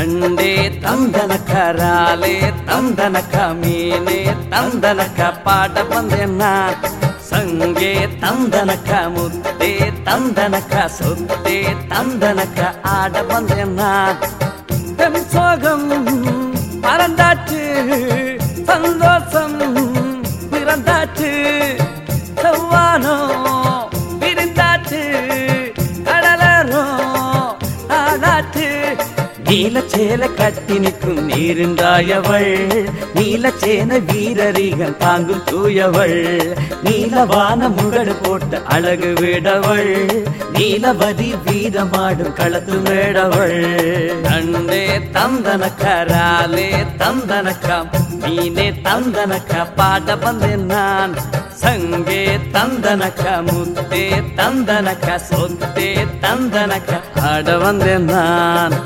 நண்டே தந்தனக்க ராலே தந்தனக்க மீனே தந்தனக்க பாட வந்தேன்னா சங்கே தந்தனக்க முத்தே தந்தனக்க சொத்தே தந்தனக்க ஆட வந்தேன்னா என் சோகம் பறந்தாச்சு சந்தோஷம் பிறந்தாச்சு செவ்வானோ விரிந்தாச்சு கடலரோ ஆடாச்சு நீலச்சேல கட்டி நிற்கும் நீருண்டாயவள் நீலச்சேன வீரரிகம் தாங்கும் தூயவள் நீலவான முகடு போட்ட அழகு விடவள் நீலவதி வீரமாடும் களத்து மேடவள் நண்டே தந்தனக்க ராலே தந்தனக்க மீனே தந்தனக்க பாட வந்தேன் நான் சங்கே தந்தனக்க முத்தே தந்தனக்க சொத்தே தந்தனக்க ஆட வந்தேன் நான்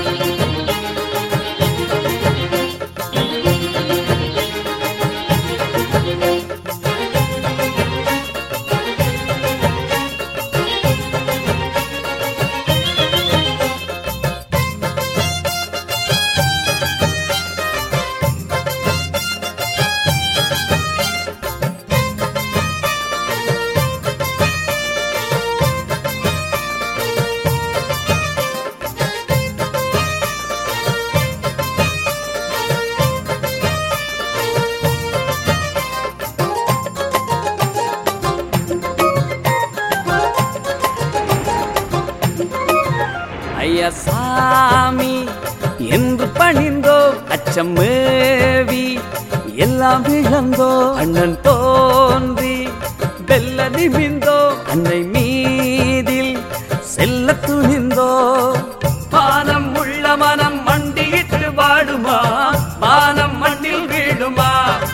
சாமி என்று பணிந்தோ அச்சம் மேவி எல்லாம் விழந்தோ அண்ணன் தோன்றி வெல்ல நிமிந்தோ அன்னை மீதில் செல்ல துணிந்தோ பானம் உள்ள மனம் மண்டியிட்டு வாடுமா பானம் மண்ணில் வீடுமா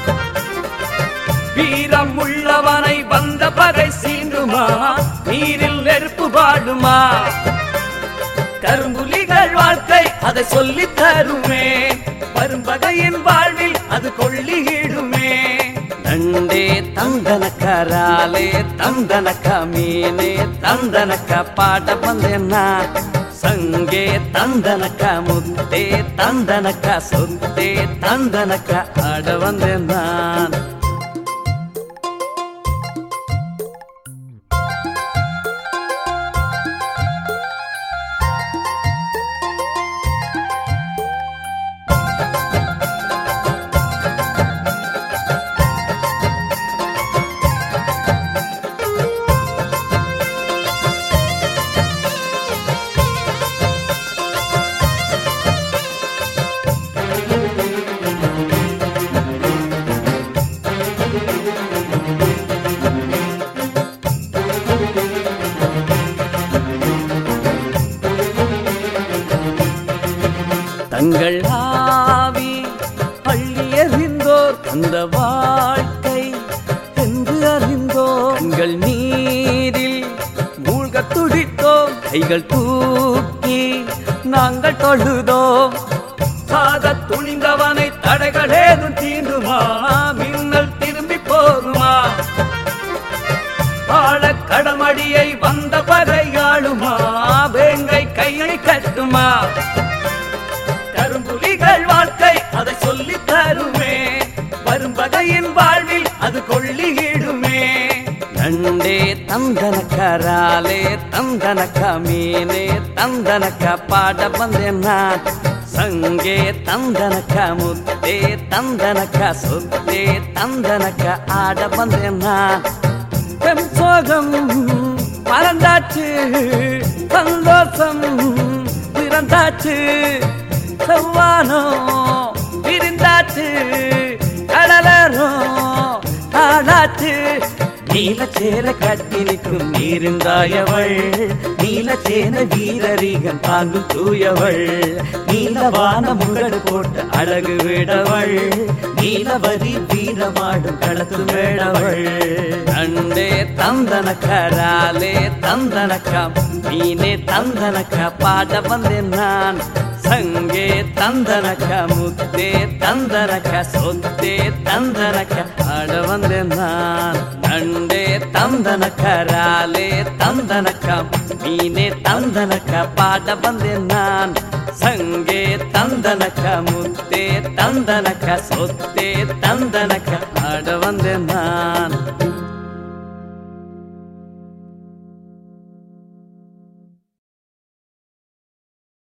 வீரம் உள்ளவனை வந்த பகை சீண்டுமா நீரில் நெருப்பு பாடுமா கரும்புலிகள் வாழ்க்கை அதை சொல்லி தருமே பரும்பகையின் வாழ்வில் அது கொள்ளிடுமே நண்டே தந்தனக்க ராலே தந்தனக்க மீனே தந்தனக்க பாட வந்தேன்னா சங்கே தந்தனக்க முத்தே தந்தனக்க சொத்தே தந்தனக்க ஆட வந்தேன் நான் தங்கள் ஆவி பள்ளி அறிந்தோர் அந்த வாழ்க்கை என்று அறிந்தோர் கண்கள் நீரில் மூழ்க துடித்தோம் கைகள் தூக்கி நாங்கள் தொழுதோம் சாத துணிந்தவனை தடைகள் ஏதும் தீண்டுமா மின்னல் திரும்பி போகுமா ஆழ கடமடியை வந்த பகையாளுமா வேங்கை கையை கட்டுமா கரும்புலிகள் வாழ்க்கை அதை சொல்லி தருமே வரும்பகையின் வாழ்வில் அது கொள்ளிடுமே நண்டே தந்தனக்க ராலே தந்தனக்க மீனே தந்தனக்க பாட வந்தேன் நான் சங்கே தந்தனக்க முத்தே தந்தனக்க சொத்தே தந்தனக்க ஆட வந்தேன் நான் என் சோகம் பறந்தாச்சு சந்தோஷம் பிறந்தாச்சு செவ்வானோ விரிந்தாச்சு கடலரோ ஆடாச்சு நீலச்சேர கட்டி நிற்கும் நீருந்தாயவள் நீலச்சேன வீரரிகம் தாங்கும் தூயவள் நீலவான முகடு போட்டு அழகு விடவள் நீலவதி வீரமாடும் களத்து மேடவள் நண்டே தந்தனக்க ராலே தந்தனக்க மீனே தந்தனக்க பாட வந்தேன் நான் சங்கே தந்தனக்க முத்தே தந்தனக்க சொத்தே தந்தனக்க ஆட வந்தேன் நான் நண்டே தந்தனக்க ராலே தந்தனக்க மீனே தந்தனக்க பாட வந்தேன் நான் சங்கே தந்தனக்க முத்தே தந்தனக்க சொத்தே தந்தனக்க ஆட வந்தேன் நான்